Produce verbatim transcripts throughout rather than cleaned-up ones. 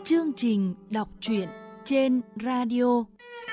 Chương trình đọc truyện trên radio.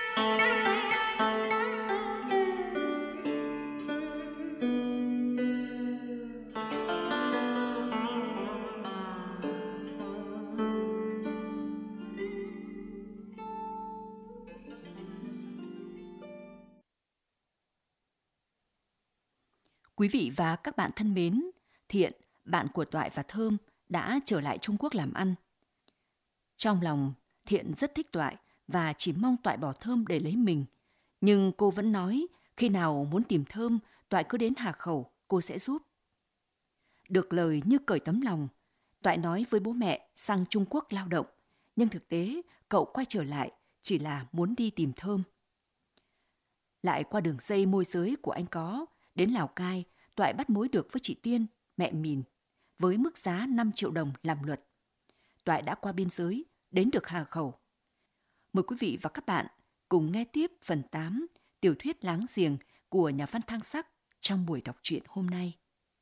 Quý vị và các bạn thân mến, Thiện, bạn của Toại và Thơm đã trở lại Trung Quốc làm ăn. Trong lòng, Thiện rất thích Toại và chỉ mong Toại bỏ Thơm để lấy mình. Nhưng cô vẫn nói khi nào muốn tìm Thơm, Toại cứ đến Hà Khẩu, cô sẽ giúp. Được lời như cởi tấm lòng, Toại nói với bố mẹ sang Trung Quốc lao động. Nhưng thực tế, cậu quay trở lại chỉ là muốn đi tìm Thơm. Lại qua đường dây môi giới của anh Có, đến Lào Cai, Toại bắt mối được với chị Tiên, mẹ Mìn, với mức giá năm triệu đồng làm luật. Toại đã qua biên giới, đến được Hà Khẩu. Mời quý vị và các bạn cùng nghe tiếp phần tám tiểu thuyết Láng Giềng của nhà văn Thăng Sắc trong buổi đọc truyện hôm nay.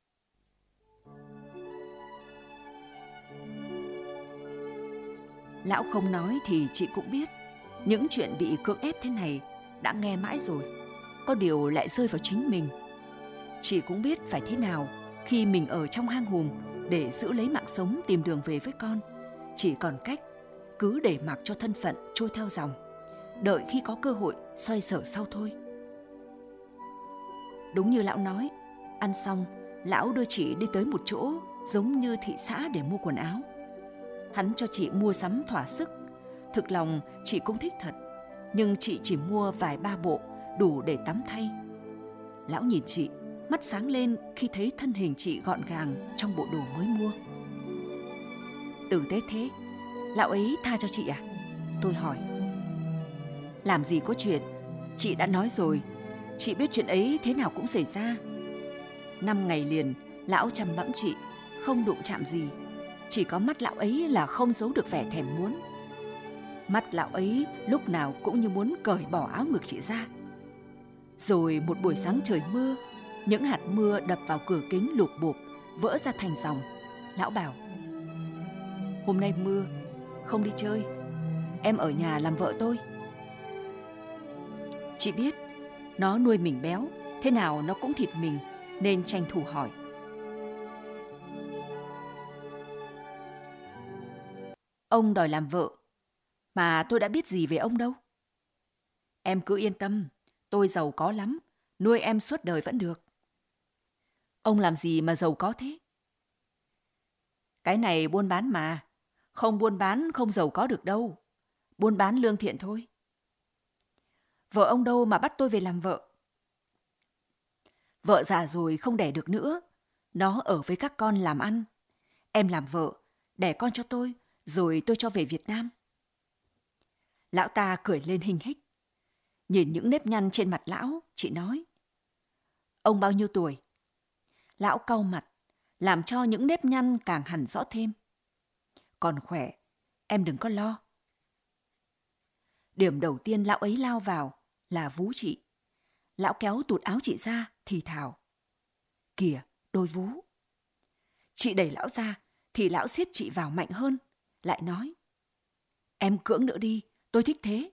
Lão không nói thì chị cũng biết, những chuyện bị cưỡng ép thế này đã nghe mãi rồi, có điều lại rơi vào chính mình. Chị cũng biết phải thế nào khi mình ở trong hang hùm để giữ lấy mạng sống tìm đường về với con. Chỉ còn cách cứ để mặc cho thân phận trôi theo dòng, đợi khi có cơ hội xoay sở sau thôi. Đúng như lão nói, ăn xong, lão đưa chị đi tới một chỗ giống như thị xã để mua quần áo. Hắn cho chị mua sắm thỏa sức. Thực lòng chị cũng thích thật, nhưng chị chỉ mua vài ba bộ đủ để tắm thay. Lão nhìn chị, mắt sáng lên khi thấy thân hình chị gọn gàng trong bộ đồ mới mua. Tử tế thế, lão ấy tha cho chị à? Tôi hỏi. Làm gì có chuyện, chị đã nói rồi, chị biết chuyện ấy thế nào cũng xảy ra. Năm ngày liền, lão chăm bẵm chị, không đụng chạm gì. Chỉ có mắt lão ấy là không giấu được vẻ thèm muốn. Mắt lão ấy lúc nào cũng như muốn cởi bỏ áo ngực chị ra. Rồi một buổi sáng trời mưa, những hạt mưa đập vào cửa kính lụp bụp, vỡ ra thành dòng. Lão bảo, hôm nay mưa, không đi chơi, em ở nhà làm vợ tôi. Chị biết, nó nuôi mình béo, thế nào nó cũng thịt mình, nên tranh thủ hỏi. Ông đòi làm vợ, mà tôi đã biết gì về ông đâu. Em cứ yên tâm, tôi giàu có lắm, nuôi em suốt đời vẫn được. Ông làm gì mà giàu có thế? Cái này buôn bán mà, không buôn bán không giàu có được đâu. Buôn bán lương thiện thôi. Vợ ông đâu mà bắt tôi về làm vợ? Vợ già rồi không đẻ được nữa, nó ở với các con làm ăn. Em làm vợ, đẻ con cho tôi, rồi tôi cho về Việt Nam. Lão ta cười lên hinh hích. Nhìn những nếp nhăn trên mặt lão, chị nói, ông bao nhiêu tuổi? Lão cau mặt, làm cho những nếp nhăn càng hẳn rõ thêm. Còn khỏe, em đừng có lo. Điểm đầu tiên lão ấy lao vào là vú chị. Lão kéo tụt áo chị ra, thì thào. Kìa, đôi vú. Chị đẩy lão ra, thì lão siết chị vào mạnh hơn, lại nói, em cưỡng nữa đi, tôi thích thế.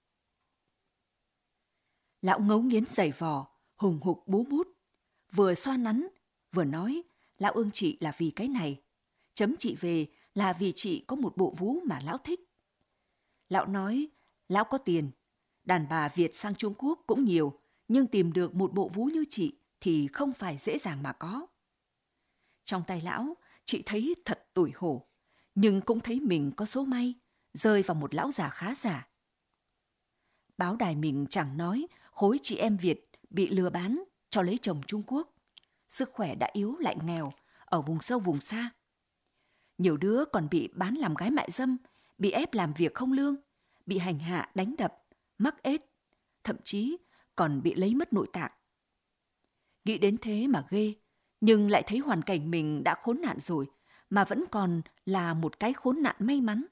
Lão ngấu nghiến giày vò, hùng hục bú bút, vừa xoa nắn, vừa nói, lão ương chị là vì cái này, chấm chị về là vì chị có một bộ vú mà lão thích. Lão nói, lão có tiền, đàn bà Việt sang Trung Quốc cũng nhiều, nhưng tìm được một bộ vú như chị thì không phải dễ dàng mà có. Trong tay lão, chị thấy thật tủi hổ, nhưng cũng thấy mình có số may, rơi vào một lão già khá giả. Báo đài mình chẳng nói khối chị em Việt bị lừa bán cho lấy chồng Trung Quốc. Sức khỏe đã yếu lại nghèo, ở vùng sâu vùng xa. Nhiều đứa còn bị bán làm gái mại dâm, bị ép làm việc không lương, bị hành hạ đánh đập, mắc ết, thậm chí còn bị lấy mất nội tạng. Nghĩ đến thế mà ghê, nhưng lại thấy hoàn cảnh mình đã khốn nạn rồi, mà vẫn còn là một cái khốn nạn may mắn.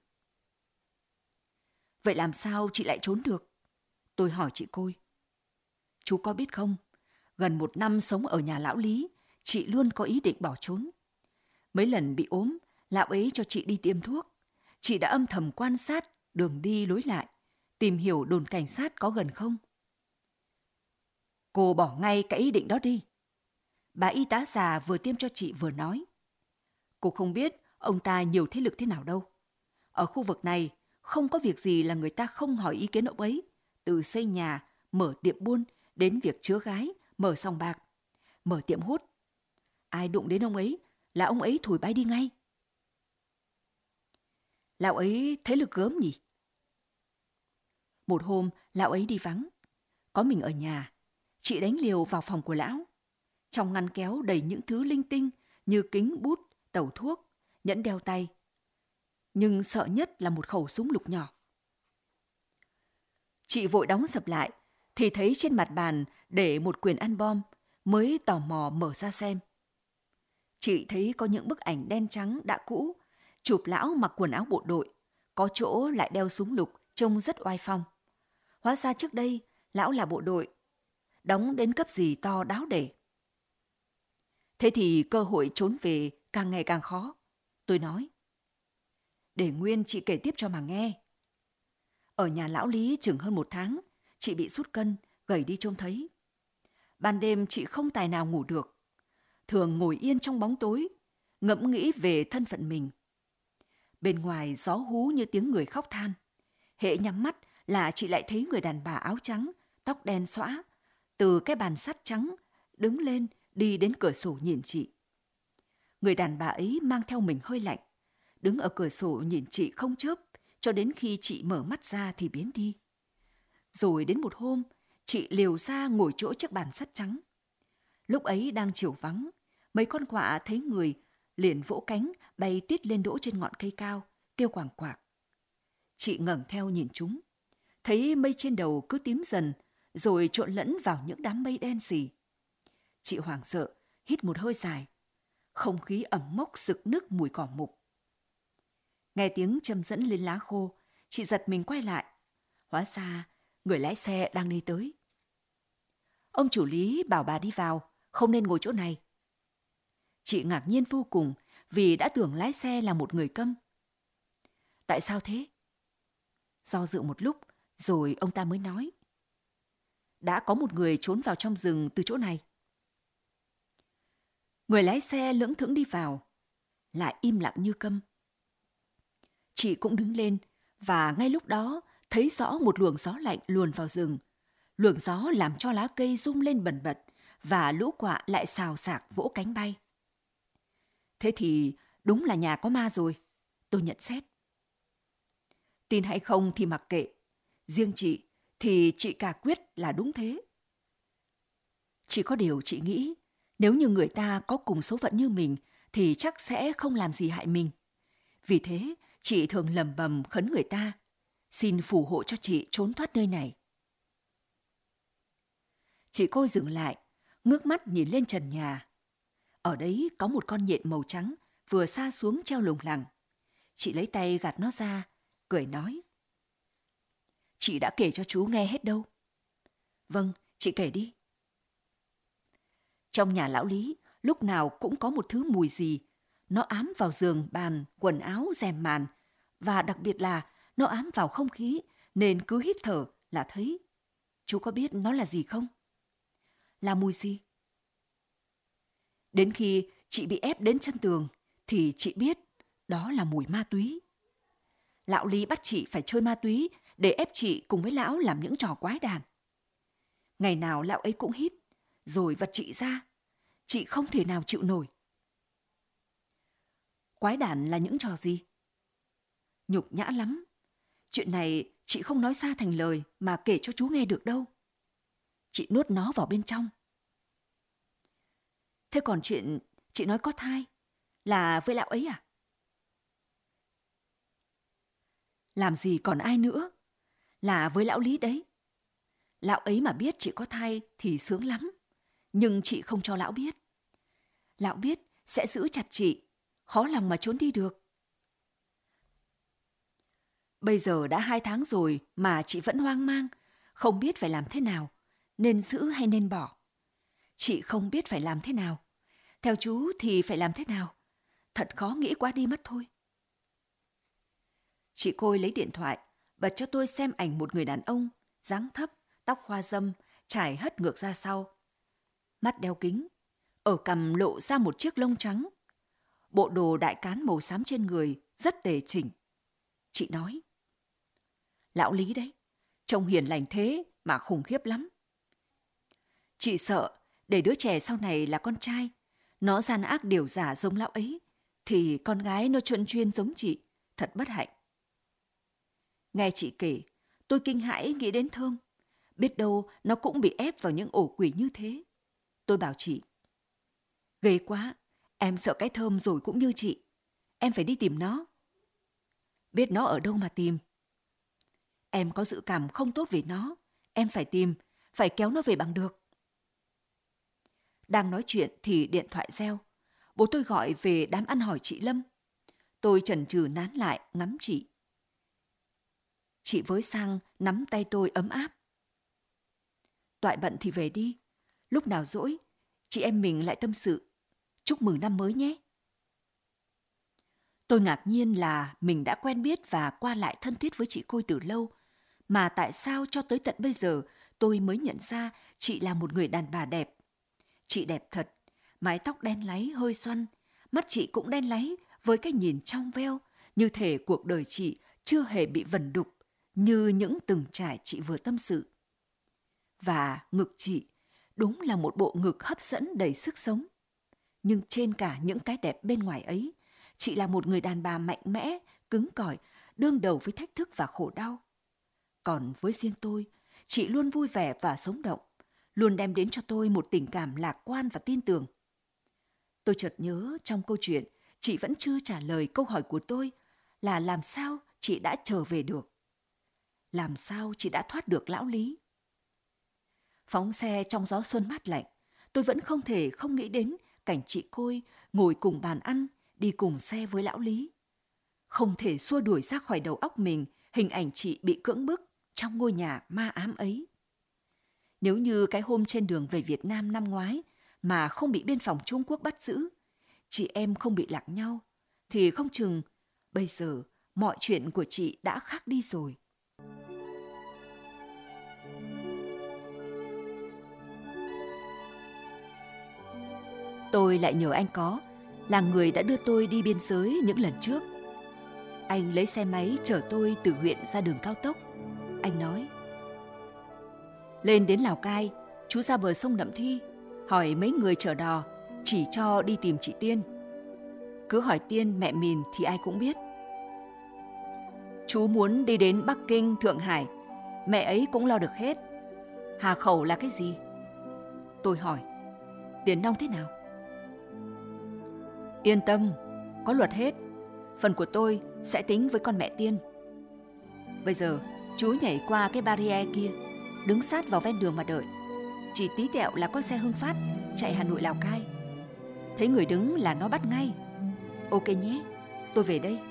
Vậy làm sao chị lại trốn được? Tôi hỏi chị Côi. Chú có biết không, gần một năm sống ở nhà lão Lý, chị luôn có ý định bỏ trốn. Mấy lần bị ốm, lão ấy cho chị đi tiêm thuốc. chị đã âm thầm quan sát đường đi lối lại, tìm hiểu đồn cảnh sát có gần không. Cô bỏ ngay cái ý định đó đi. Bà y tá già vừa tiêm cho chị vừa nói. Cô không biết ông ta nhiều thế lực thế nào đâu. Ở khu vực này, không có việc gì là người ta không hỏi ý kiến ông ấy. Từ xây nhà, mở tiệm buôn, đến việc chứa gái, mở sòng bạc, mở tiệm hút. Ai đụng đến ông ấy là ông ấy thổi bay đi ngay. Lão ấy thế lực gớm nhỉ? Một hôm, lão ấy đi vắng. Có mình ở nhà. Chị đánh liều vào phòng của lão. Trong ngăn kéo đầy những thứ linh tinh như kính bút, tẩu thuốc, nhẫn đeo tay. Nhưng sợ nhất là một khẩu súng lục nhỏ. Chị vội đóng sập lại, thì thấy trên mặt bàn để một quyển album, mới tò mò mở ra xem. Chị thấy có những bức ảnh đen trắng đã cũ, chụp lão mặc quần áo bộ đội, có chỗ lại đeo súng lục, trông rất oai phong. Hóa ra trước đây, lão là bộ đội, đóng đến cấp gì to đáo để. Thế thì cơ hội trốn về càng ngày càng khó. Tôi nói, để Nguyên chị kể tiếp cho mà nghe. Ở nhà lão Lý chừng hơn một tháng, chị bị sút cân, gầy đi trông thấy. Ban đêm chị không tài nào ngủ được. Thường ngồi yên trong bóng tối, ngẫm nghĩ về thân phận mình. Bên ngoài gió hú như tiếng người khóc than. Hễ nhắm mắt là chị lại thấy người đàn bà áo trắng, tóc đen xõa, từ cái bàn sắt trắng, đứng lên đi đến cửa sổ nhìn chị. Người đàn bà ấy mang theo mình hơi lạnh, đứng ở cửa sổ nhìn chị không chớp, cho đến khi chị mở mắt ra thì biến đi. Rồi đến một hôm, chị liều ra ngồi chỗ chiếc bàn sắt trắng. Lúc ấy đang chiều vắng, mấy con quạ thấy người liền vỗ cánh bay tít lên đỗ trên ngọn cây cao, kêu quàng quạc. Chị ngẩng theo nhìn chúng, thấy mây trên đầu cứ tím dần, rồi trộn lẫn vào những đám mây đen sì. Chị hoảng sợ, hít một hơi dài. Không khí ẩm mốc sực nức mùi cỏ mục. Nghe tiếng châm dẫn lên lá khô, chị giật mình quay lại. Hóa ra, người lái xe đang đi tới. Ông chủ Lý bảo bà đi vào, không nên ngồi chỗ này. Chị ngạc nhiên vô cùng vì đã tưởng lái xe là một người câm. Tại sao thế? Do dự một lúc, rồi ông ta mới nói. Đã có một người trốn vào trong rừng từ chỗ này. Người lái xe lững thững đi vào, lại im lặng như câm. Chị cũng đứng lên, và ngay lúc đó thấy rõ một luồng gió lạnh luồn vào rừng. Luồng gió làm cho lá cây rung lên bần bật, và lũ quạ lại xào xạc vỗ cánh bay. Thế thì đúng là nhà có ma rồi, tôi nhận xét. Tin hay không thì mặc kệ, riêng chị thì chị cả quyết là đúng thế. Chỉ có điều chị nghĩ, nếu như người ta có cùng số phận như mình thì chắc sẽ không làm gì hại mình. Vì thế, chị thường lầm bầm khấn người ta, xin phù hộ cho chị trốn thoát nơi này. Chị Côi dừng lại, ngước mắt nhìn lên trần nhà. Ở đấy có một con nhện màu trắng vừa sa xuống treo lủng lẳng. Chị lấy tay gạt nó ra, cười nói. Chị đã kể cho chú nghe hết đâu. Vâng, chị kể đi. Trong nhà lão Lý, lúc nào cũng có một thứ mùi gì. Nó ám vào giường, bàn, quần áo, rèm màn. Và đặc biệt là nó ám vào không khí, nên cứ hít thở là thấy. Chú có biết nó là gì không? Là mùi gì? Đến khi chị bị ép đến chân tường, thì chị biết đó là mùi ma túy. Lão Lý bắt chị phải chơi ma túy để ép chị cùng với lão làm những trò quái đản. Ngày nào lão ấy cũng hít, rồi vật chị ra. Chị không thể nào chịu nổi. Quái đản là những trò gì? Nhục nhã lắm. Chuyện này chị không nói xa thành lời mà kể cho chú nghe được đâu. Chị nuốt nó vào bên trong. Thế còn chuyện chị nói có thai là với lão ấy à? Làm gì còn ai nữa? Là với lão Lý đấy. Lão ấy mà biết chị có thai thì sướng lắm. Nhưng chị không cho lão biết. Lão biết sẽ giữ chặt chị, khó lòng mà trốn đi được. Bây giờ đã hai tháng rồi mà chị vẫn hoang mang, không biết phải làm thế nào, nên giữ hay nên bỏ. Chị không biết phải làm thế nào. Theo chú thì phải làm thế nào? Thật khó nghĩ quá đi mất thôi. Chị Khôi lấy điện thoại, bật cho tôi xem ảnh một người đàn ông, dáng thấp, tóc hoa râm, trải hất ngược ra sau. Mắt đeo kính, ở cằm lộ ra một chiếc lông trắng. Bộ đồ đại cán màu xám trên người rất tề chỉnh. Chị nói, lão Lý đấy, trông hiền lành thế mà khủng khiếp lắm. Chị sợ để đứa trẻ sau này là con trai, nó gian ác điều giả giống lão ấy, thì con gái nó chuyên chuyên giống chị, thật bất hạnh. Nghe chị kể, tôi kinh hãi nghĩ đến Thơm. Biết đâu nó cũng bị ép vào những ổ quỷ như thế. Tôi bảo chị, ghê quá, em sợ cái Thơm rồi cũng như chị. Em phải đi tìm nó. Biết nó ở đâu mà tìm? Em có dự cảm không tốt về nó. Em phải tìm, phải kéo nó về bằng được. Đang nói chuyện thì điện thoại reo. Bố tôi gọi về đám ăn hỏi chị Lâm. Tôi chần chừ nán lại ngắm chị. Chị với sang nắm tay tôi ấm áp. Toại bận thì về đi. Lúc nào rỗi, chị em mình lại tâm sự. Chúc mừng năm mới nhé. Tôi ngạc nhiên là mình đã quen biết và qua lại thân thiết với chị Khôi từ lâu. Mà tại sao cho tới tận bây giờ tôi mới nhận ra chị là một người đàn bà đẹp. Chị đẹp thật, mái tóc đen láy hơi xoăn, mắt chị cũng đen láy với cái nhìn trong veo, như thể cuộc đời chị chưa hề bị vần đục như những từng trải chị vừa tâm sự. Và ngực chị đúng là một bộ ngực hấp dẫn đầy sức sống. Nhưng trên cả những cái đẹp bên ngoài ấy, chị là một người đàn bà mạnh mẽ, cứng cỏi, đương đầu với thách thức và khổ đau. Còn với riêng tôi, chị luôn vui vẻ và sống động, luôn đem đến cho tôi một tình cảm lạc quan và tin tưởng. Tôi chợt nhớ trong câu chuyện, chị vẫn chưa trả lời câu hỏi của tôi là làm sao chị đã trở về được? Làm sao chị đã thoát được lão Lý? Phóng xe trong gió xuân mát lạnh, tôi vẫn không thể không nghĩ đến cảnh chị Khôi ngồi cùng bàn ăn, đi cùng xe với lão Lý. Không thể xua đuổi ra khỏi đầu óc mình hình ảnh chị bị cưỡng bức trong ngôi nhà ma ám ấy. Nếu như cái hôm trên đường về Việt Nam năm ngoái mà không bị biên phòng Trung Quốc bắt giữ, chị em không bị lạc nhau, thì không chừng bây giờ mọi chuyện của chị đã khác đi rồi. Tôi lại nhờ anh Có, là người đã đưa tôi đi biên giới những lần trước. Anh lấy xe máy chở tôi từ huyện ra đường cao tốc. Anh nói, lên đến Lào Cai, chú ra bờ sông Nậm Thi, hỏi mấy người chở đò, chỉ cho đi tìm chị Tiên. Cứ hỏi Tiên mẹ mình thì ai cũng biết. Chú muốn đi đến Bắc Kinh, Thượng Hải, mẹ ấy cũng lo được hết. Hà khẩu là cái gì? Tôi hỏi, tiền nong thế nào? Yên tâm, có luật hết. Phần của tôi sẽ tính với con mẹ Tiên. Bây giờ, chú nhảy qua cái barrier kia, đứng sát vào ven đường mà đợi. Chỉ tí tẹo là có xe Hưng Phát chạy Hà Nội Lào Cai. Thấy người đứng là nó bắt ngay. Ok nhé, tôi về đây.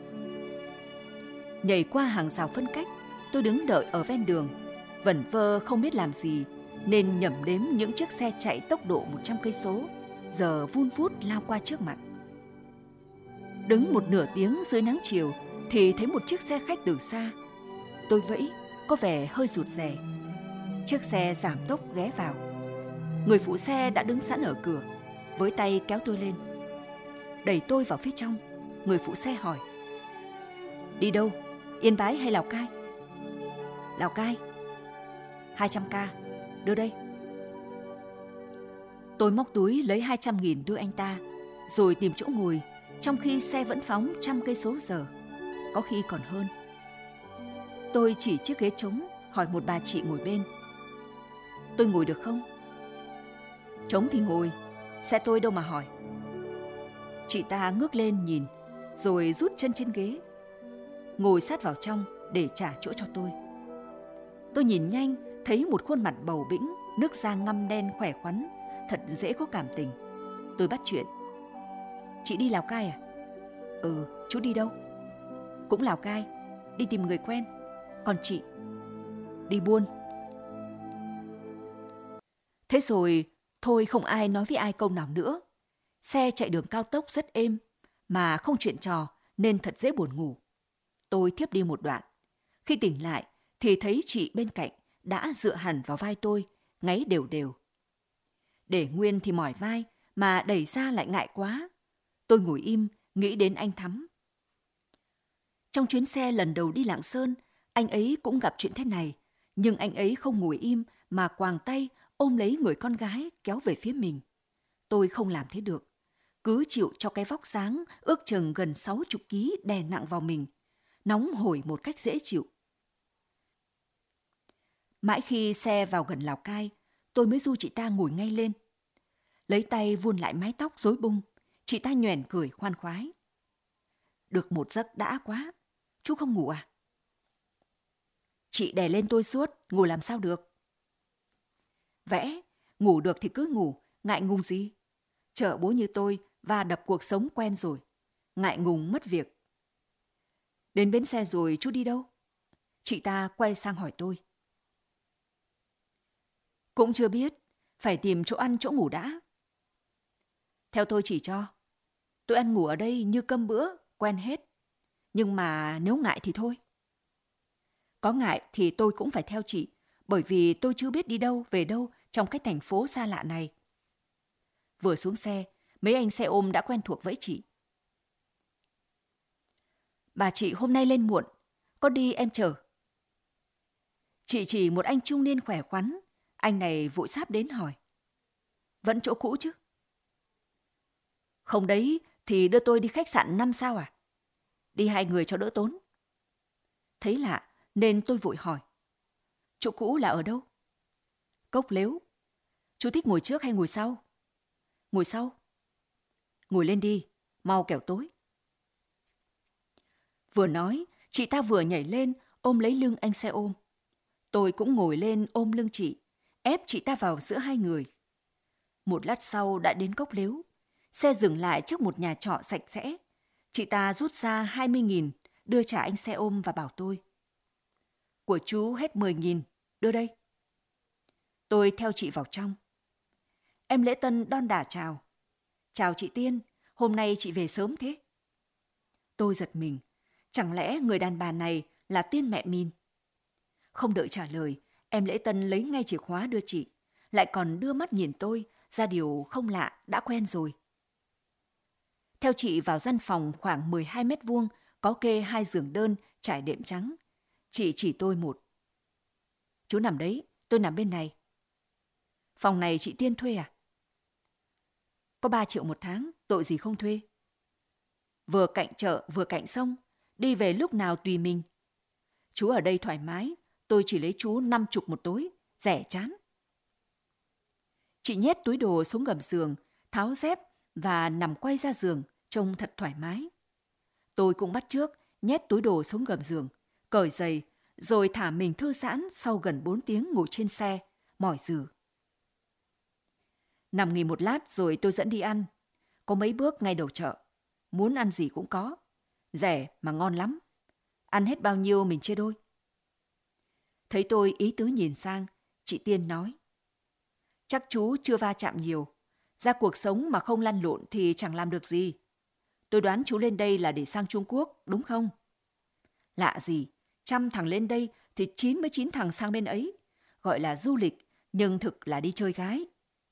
Nhảy qua hàng rào phân cách, tôi đứng đợi ở ven đường, vẩn vơ không biết làm gì, nên nhẩm đếm những chiếc xe chạy tốc độ một trăm cây số, giờ vun vút lao qua trước mặt. Đứng một nửa tiếng dưới nắng chiều thì thấy một chiếc xe khách từ xa. Tôi vẫy, có vẻ hơi rụt rè. Chiếc xe giảm tốc ghé vào. Người phụ xe đã đứng sẵn ở cửa, với tay kéo tôi lên. Đẩy tôi vào phía trong, người phụ xe hỏi, đi đâu, Yên Bái hay Lào Cai? Lào Cai. hai trăm k, đưa đây. Tôi móc túi lấy hai trăm nghìn đưa anh ta, rồi tìm chỗ ngồi, trong khi xe vẫn phóng trăm cây số giờ, có khi còn hơn. Tôi chỉ chiếc ghế trống, hỏi một bà chị ngồi bên, tôi ngồi được không? Trống thì ngồi, xe tôi đâu mà hỏi. Chị ta ngước lên nhìn, rồi rút chân trên ghế, ngồi sát vào trong để trả chỗ cho tôi. Tôi nhìn nhanh, thấy một khuôn mặt bầu bĩnh, nước da ngăm đen khỏe khoắn, thật dễ có cảm tình. Tôi bắt chuyện, chị đi Lào Cai à? Ừ, chú đi đâu? Cũng Lào Cai, đi tìm người quen. Còn chị? Đi buôn. Thế rồi, thôi không ai nói với ai câu nào nữa. Xe chạy đường cao tốc rất êm, mà không chuyện trò nên thật dễ buồn ngủ. Tôi thiếp đi một đoạn. Khi tỉnh lại thì thấy chị bên cạnh đã dựa hẳn vào vai tôi, ngáy đều đều. Để nguyên thì mỏi vai, mà đẩy ra lại ngại quá. Tôi ngồi im, nghĩ đến anh Thắm. Trong chuyến xe lần đầu đi Lạng Sơn, anh ấy cũng gặp chuyện thế này, nhưng anh ấy không ngồi im mà quàng tay ôm lấy người con gái kéo về phía mình. Tôi không làm thế được, cứ chịu cho cái vóc dáng ước chừng gần sáu mươi ký đè nặng vào mình, nóng hổi một cách dễ chịu. Mãi khi xe vào gần Lào Cai, tôi mới ru chị ta ngồi ngay lên. Lấy tay vuôn lại mái tóc rối bung, chị ta nhoẻn cười khoan khoái. Được một giấc đã quá, chú không ngủ à? Chị đè lên tôi suốt, ngủ làm sao được? Vẽ, ngủ được thì cứ ngủ, ngại ngùng gì? Chợ bố như tôi và đập cuộc sống quen rồi, ngại ngùng mất việc. Đến bến xe rồi chú đi đâu? Chị ta quay sang hỏi tôi. Cũng chưa biết, phải tìm chỗ ăn chỗ ngủ đã. Theo tôi chỉ cho. Tôi ăn ngủ ở đây như cơm bữa, quen hết. Nhưng mà nếu ngại thì thôi. Có ngại thì tôi cũng phải theo chị, bởi vì tôi chưa biết đi đâu, về đâu trong cái thành phố xa lạ này. Vừa xuống xe, mấy anh xe ôm đã quen thuộc với chị. Bà chị hôm nay lên muộn, có đi em chở. Chị chỉ một anh trung niên khỏe khoắn, anh này vội sáp đến hỏi. Vẫn chỗ cũ chứ? Không đấy thì đưa tôi đi khách sạn năm sao à? Đi hai người cho đỡ tốn. Thấy lạ nên tôi vội hỏi. Chỗ cũ là ở đâu? Cốc Lếu. Chú thích ngồi trước hay ngồi sau? Ngồi sau. Ngồi lên đi, mau kẻo tối. Vừa nói, chị ta vừa nhảy lên ôm lấy lưng anh xe ôm. Tôi cũng ngồi lên ôm lưng chị, ép chị ta vào giữa hai người. Một lát sau đã đến Cốc Lếu. Xe dừng lại trước một nhà trọ sạch sẽ. Chị ta rút ra hai mươi nghìn, đưa trả anh xe ôm và bảo tôi. Của chú hết mười nghìn, đưa đây. Tôi theo chị vào trong. Em lễ tân đon đả chào. Chào chị Tiên, hôm nay chị về sớm thế. Tôi giật mình, chẳng lẽ người đàn bà này là Tiên mẹ Min? Không đợi trả lời, em lễ tân lấy ngay chìa khóa đưa chị, lại còn đưa mắt nhìn tôi, ra điều không lạ, đã quen rồi. Theo chị vào gian phòng khoảng mười hai mét vuông, có kê hai giường đơn trải đệm trắng. Chị chỉ tôi một. Chú nằm đấy, tôi nằm bên này. Phòng này chị Tiên thuê à? Có ba triệu một tháng, tội gì không thuê. Vừa cạnh chợ, vừa cạnh sông, đi về lúc nào tùy mình. Chú ở đây thoải mái, tôi chỉ lấy chú năm chục một tối, rẻ chán. Chị nhét túi đồ xuống gầm giường, tháo dép và nằm quay ra giường, trông thật thoải mái. Tôi cũng bắt chước, nhét túi đồ xuống gầm giường, cởi giày, rồi thả mình thư giãn sau gần bốn tiếng ngồi trên xe, mỏi rừ. Nằm nghỉ một lát rồi tôi dẫn đi ăn. Có mấy bước ngay đầu chợ. Muốn ăn gì cũng có. Rẻ mà ngon lắm. Ăn hết bao nhiêu mình chia đôi. Thấy tôi ý tứ nhìn sang, chị Tiên nói. Chắc chú chưa va chạm nhiều. Ra cuộc sống mà không lăn lộn thì chẳng làm được gì. Tôi đoán chú lên đây là để sang Trung Quốc, đúng không? Lạ gì, trăm thằng lên đây thì chín mươi chín thằng sang bên ấy. Gọi là du lịch, nhưng thực là đi chơi gái.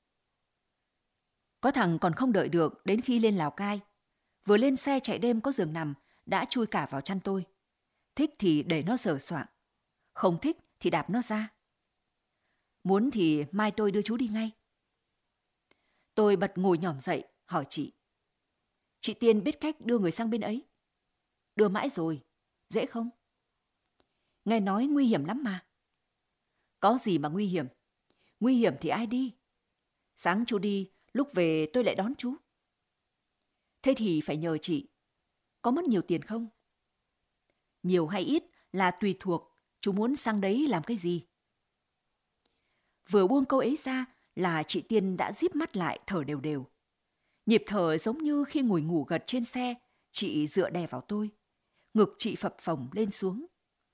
Có thằng còn không đợi được đến khi lên Lào Cai. Vừa lên xe chạy đêm có giường nằm, đã chui cả vào chăn tôi. Thích thì để nó sờ soạng, không thích thì đạp nó ra. Muốn thì mai tôi đưa chú đi ngay. Tôi bật ngồi nhỏm dậy, hỏi chị. Chị Tiên biết cách đưa người sang bên ấy? Đưa mãi rồi, dễ không? Nghe nói nguy hiểm lắm mà. Có gì mà nguy hiểm? Nguy hiểm thì ai đi? Sáng chú đi, lúc về tôi lại đón chú. Thế thì phải nhờ chị. Có mất nhiều tiền không? Nhiều hay ít là tùy thuộc chú muốn sang đấy làm cái gì. Vừa buông câu ấy ra là chị Tiên đã díp mắt lại thở đều đều. Nhịp thở giống như khi ngồi ngủ gật trên xe, chị dựa đè vào tôi. Ngực chị phập phồng lên xuống.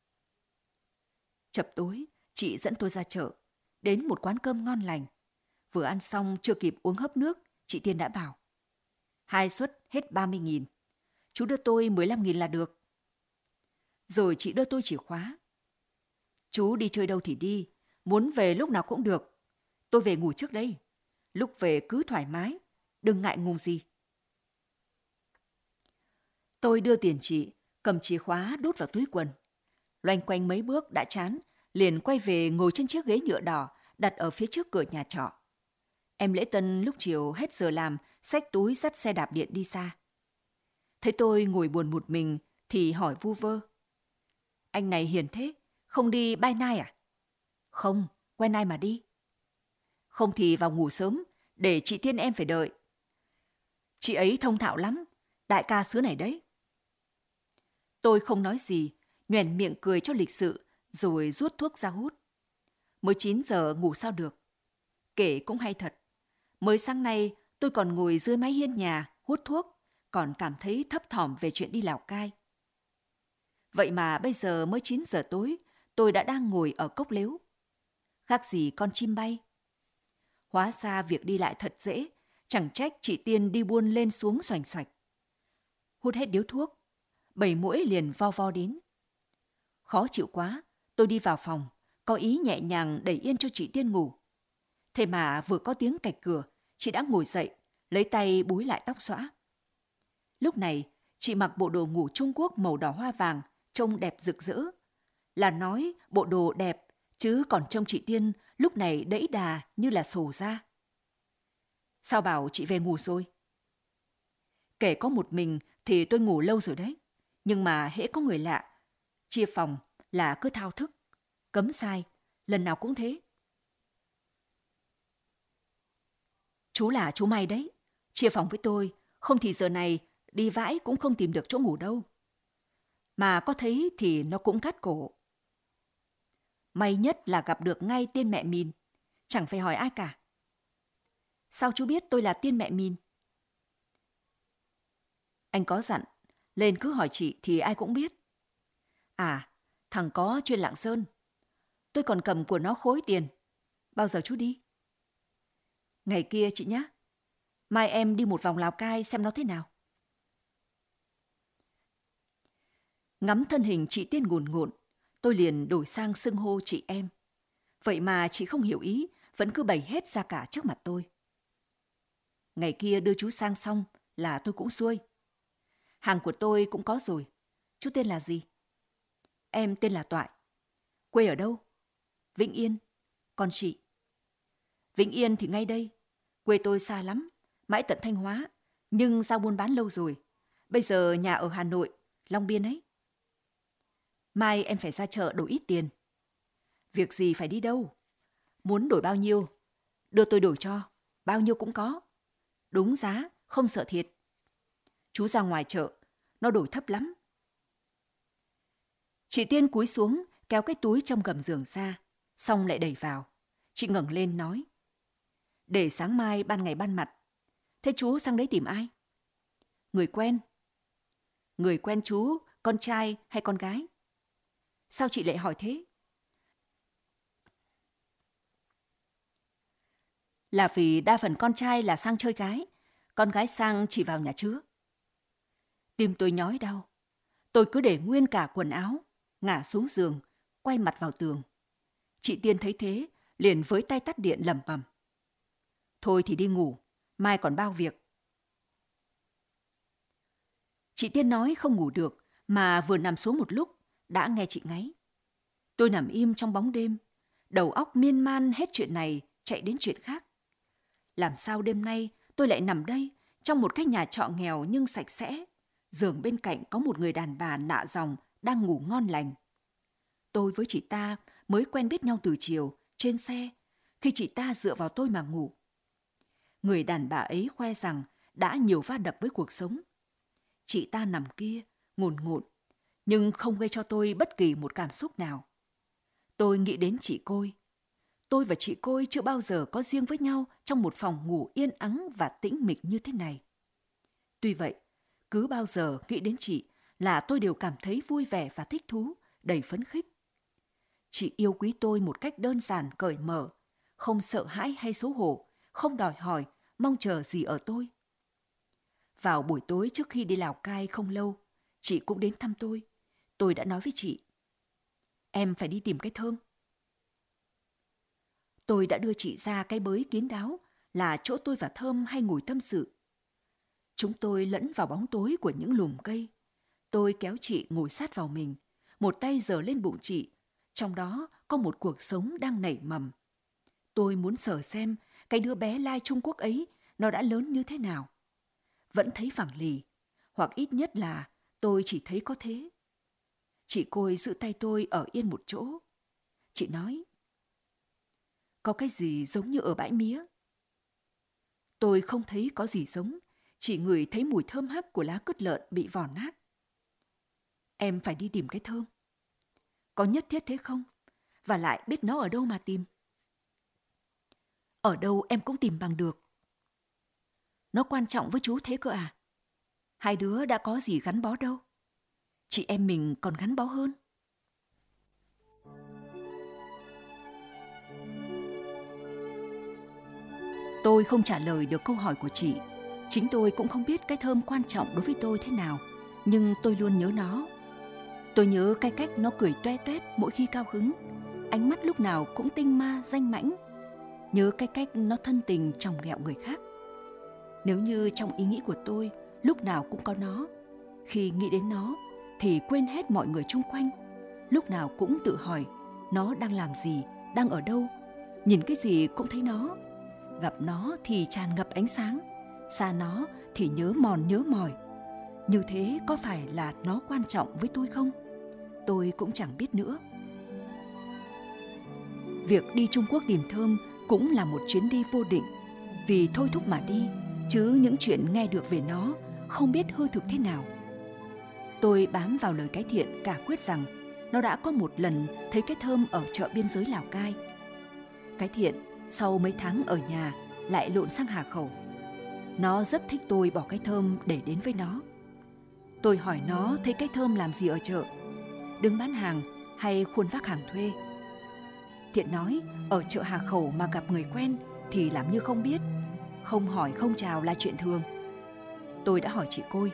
Chập tối, chị dẫn tôi ra chợ, đến một quán cơm ngon lành. Vừa ăn xong chưa kịp uống hớp nước, chị Tiên đã bảo. Hai suất hết ba mươi nghìn. Chú đưa tôi mười lăm nghìn là được. Rồi chị đưa tôi chìa khóa. Chú đi chơi đâu thì đi, muốn về lúc nào cũng được. Tôi về ngủ trước đây. Lúc về cứ thoải mái, đừng ngại ngùng gì. Tôi đưa tiền chị, cầm chìa khóa đút vào túi quần. Loanh quanh mấy bước đã chán, liền quay về ngồi trên chiếc ghế nhựa đỏ đặt ở phía trước cửa nhà trọ. Em Lễ Tân lúc chiều hết giờ làm, xách túi dắt xe đạp điện đi xa. Thấy tôi ngồi buồn một mình thì hỏi vu vơ. Anh này hiền thế, không đi Bai Nai à? Không, quen ai mà đi. Không thì vào ngủ sớm, để chị Tiên em phải đợi. Chị ấy thông thạo lắm, đại ca xứ này đấy. Tôi không nói gì, nhoẻn miệng cười cho lịch sự, rồi rút thuốc ra hút. Mới chín giờ ngủ sao được. Kể cũng hay thật. Mới sáng nay tôi còn ngồi dưới mái hiên nhà hút thuốc, còn cảm thấy thấp thỏm về chuyện đi Lào Cai. Vậy mà bây giờ mới chín giờ tối, tôi đã đang ngồi ở cốc lếu. Khác gì con chim bay. Hóa ra việc đi lại thật dễ, chẳng trách chị Tiên đi buôn lên xuống xoành xoạch. Hút hết điếu thuốc, bầy muỗi liền vo vo đến. Khó chịu quá, tôi đi vào phòng, có ý nhẹ nhàng đẩy yên cho chị Tiên ngủ. Thế mà vừa có tiếng cạch cửa, chị đã ngồi dậy, lấy tay búi lại tóc xõa. Lúc này, chị mặc bộ đồ ngủ Trung Quốc màu đỏ hoa vàng, trông đẹp rực rỡ. Là nói bộ đồ đẹp, chứ còn trông chị Tiên lúc này đẫy đà như là sổ ra. Sao bảo chị về ngủ rồi? Kể có một mình thì tôi ngủ lâu rồi đấy. Nhưng mà hễ có người lạ, chia phòng là cứ thao thức. Cấm sai, lần nào cũng thế. Chú là chú may đấy. Chia phòng với tôi, không thì giờ này đi vãi cũng không tìm được chỗ ngủ đâu. Mà có thấy thì nó cũng cắt cổ. May nhất là gặp được ngay Tiên mẹ Mìn. Chẳng phải hỏi ai cả. Sao chú biết tôi là Tiên mẹ Mìn? Anh có dặn, lên cứ hỏi chị thì ai cũng biết. À, thằng có chuyên Lạng Sơn. Tôi còn cầm của nó khối tiền. Bao giờ chú đi? Ngày kia chị nhé. Mai em đi một vòng Lào Cai xem nó thế nào. Ngắm thân hình chị Tiên ngùn ngụn, tôi liền đổi sang xưng hô chị em. Vậy mà chị không hiểu ý, vẫn cứ bày hết ra cả trước mặt tôi. Ngày kia đưa chú sang xong là tôi cũng xuôi. Hàng của tôi cũng có rồi. Chú tên là gì? Em tên là Toại. Quê ở đâu? Vĩnh Yên. Còn chị? Vĩnh Yên thì ngay đây. Quê tôi xa lắm, mãi tận Thanh Hóa. Nhưng giao buôn bán lâu rồi. Bây giờ nhà ở Hà Nội, Long Biên ấy. Mai em phải ra chợ đổi ít tiền. Việc gì phải đi đâu? Muốn đổi bao nhiêu? Đưa tôi đổi cho. Bao nhiêu cũng có. Đúng giá, không sợ thiệt. Chú ra ngoài chợ, nó đổi thấp lắm. Chị Tiên cúi xuống, kéo cái túi trong gầm giường ra, xong lại đẩy vào. Chị ngẩng lên nói. Để sáng mai ban ngày ban mặt. Thế chú sang đấy tìm ai? Người quen. Người quen chú, con trai hay con gái? Sao chị lại hỏi thế? Là vì đa phần con trai là sang chơi gái, con gái sang chỉ vào nhà chứa. Tim tôi nhói đau. Tôi cứ để nguyên cả quần áo, ngả xuống giường, quay mặt vào tường. Chị Tiên thấy thế, liền với tay tắt điện lẩm bẩm. Thôi thì đi ngủ, mai còn bao việc. Chị Tiên nói không ngủ được, mà vừa nằm xuống một lúc, đã nghe chị ngáy. Tôi nằm im trong bóng đêm, đầu óc miên man hết chuyện này chạy đến chuyện khác. Làm sao đêm nay tôi lại nằm đây, trong một cái nhà trọ nghèo nhưng sạch sẽ, giường bên cạnh có một người đàn bà nạ dòng đang ngủ ngon lành. Tôi với chị ta mới quen biết nhau từ chiều, trên xe, khi chị ta dựa vào tôi mà ngủ. Người đàn bà ấy khoe rằng đã nhiều va đập với cuộc sống. Chị ta nằm kia, ngồn ngộn, nhưng không gây cho tôi bất kỳ một cảm xúc nào. Tôi nghĩ đến chị Côi. Tôi và chị Côi chưa bao giờ có riêng với nhau trong một phòng ngủ yên ắng và tĩnh mịch như thế này. Tuy vậy, cứ bao giờ nghĩ đến chị là tôi đều cảm thấy vui vẻ và thích thú, đầy phấn khích. Chị yêu quý tôi một cách đơn giản cởi mở, không sợ hãi hay xấu hổ, không đòi hỏi, mong chờ gì ở tôi. Vào buổi tối trước khi đi Lào Cai không lâu, chị cũng đến thăm tôi. Tôi đã nói với chị, em phải đi tìm cái Thơm. Tôi đã đưa chị ra cái bới kín đáo là chỗ tôi và Thơm hay ngồi tâm sự. Chúng tôi lẫn vào bóng tối của những lùm cây. Tôi kéo chị ngồi sát vào mình, một tay giở lên bụng chị, trong đó có một cuộc sống đang nảy mầm. Tôi muốn sờ xem cái đứa bé Lai Trung Quốc ấy nó đã lớn như thế nào. Vẫn thấy phẳng lì, hoặc ít nhất là tôi chỉ thấy có thế. Chị Côi giữ tay tôi ở yên một chỗ. Chị nói, có cái gì giống như ở bãi mía? Tôi không thấy có gì giống, chỉ ngửi thấy mùi thơm hắc của lá cứt lợn bị vò nát. Em phải đi tìm cái Thơm. Có nhất thiết thế không? Và lại biết nó ở đâu mà tìm? Ở đâu em cũng tìm bằng được. Nó quan trọng với chú thế cơ à? Hai đứa đã có gì gắn bó đâu. Chị em mình còn gắn bó hơn. Tôi không trả lời được câu hỏi của chị. Chính tôi cũng không biết cái Thơm quan trọng đối với tôi thế nào, nhưng tôi luôn nhớ nó. Tôi nhớ cái cách nó cười toe toét mỗi khi cao hứng, ánh mắt lúc nào cũng tinh ma danh mãnh. Nhớ cái cách nó thân tình chòng ghẹo người khác. Nếu như trong ý nghĩ của tôi lúc nào cũng có nó, khi nghĩ đến nó thì quên hết mọi người chung quanh, lúc nào cũng tự hỏi nó đang làm gì, đang ở đâu, nhìn cái gì cũng thấy nó. Gặp nó thì tràn ngập ánh sáng, xa nó thì nhớ mòn nhớ mỏi. Như thế có phải là nó quan trọng với tôi không? Tôi cũng chẳng biết nữa. Việc đi Trung Quốc tìm Thơm cũng là một chuyến đi vô định, vì thôi thúc mà đi, chứ những chuyện nghe được về nó không biết hư thực thế nào. Tôi bám vào lời cái Thiện cả quyết rằng nó đã có một lần thấy cái Thơm ở chợ biên giới Lào Cai. Cái Thiện sau mấy tháng ở nhà lại lộn sang Hà Khẩu. Nó rất thích tôi bỏ cái Thơm để đến với nó. Tôi hỏi nó thấy cái Thơm làm gì ở chợ, đứng bán hàng hay khuôn vác hàng thuê. Thiện nói ở chợ Hà Khẩu mà gặp người quen thì làm như không biết, không hỏi không chào là chuyện thường. Tôi đã hỏi chị Côi,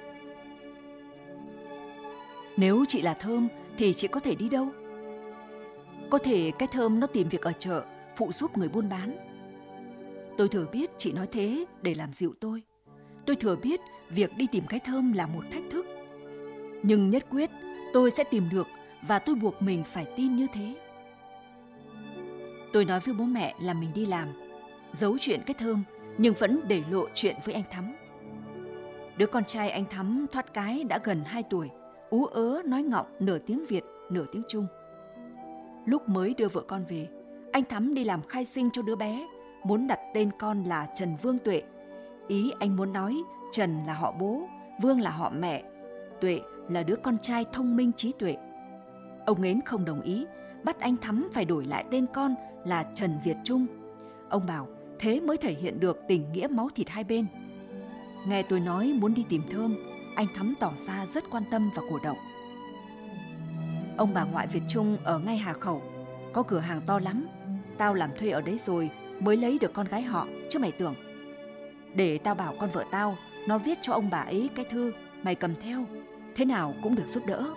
nếu chị là Thơm thì chị có thể đi đâu? Có thể cái Thơm nó tìm việc ở chợ, phụ giúp người buôn bán. Tôi thừa biết chị nói thế để làm dịu tôi. Tôi thừa biết việc đi tìm cái Thơm là một thách thức. Nhưng nhất quyết tôi sẽ tìm được và tôi buộc mình phải tin như thế. Tôi nói với bố mẹ là mình đi làm, giấu chuyện cái Thơm nhưng vẫn để lộ chuyện với anh Thắm. Đứa con trai anh Thắm thoát cái đã gần hai tuổi, ú ớ nói ngọng nửa tiếng Việt, nửa tiếng Trung. Lúc mới đưa vợ con về, anh Thắm đi làm khai sinh cho đứa bé, muốn đặt tên con là Trần Vương Tuệ. Ý anh muốn nói Trần là họ bố, Vương là họ mẹ, Tuệ là đứa con trai thông minh trí tuệ. Ông Ến không đồng ý, bắt anh Thắm phải đổi lại tên con là Trần Việt Trung. Ông bảo thế mới thể hiện được tình nghĩa máu thịt hai bên. Nghe tôi nói muốn đi tìm Thơm, anh Thắm tỏ ra rất quan tâm và cổ động. Ông bà ngoại Việt Trung ở ngay Hà Khẩu, có cửa hàng to lắm. Tao làm thuê ở đấy rồi mới lấy được con gái họ, chứ mày tưởng. Để tao bảo con vợ tao, nó viết cho ông bà ấy cái thư, mày cầm theo, thế nào cũng được giúp đỡ.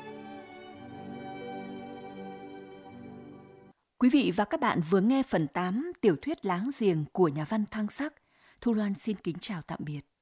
Quý vị và các bạn vừa nghe phần tám tiểu thuyết Láng giềng của nhà văn Thăng Sắc. Thu Loan xin kính chào tạm biệt.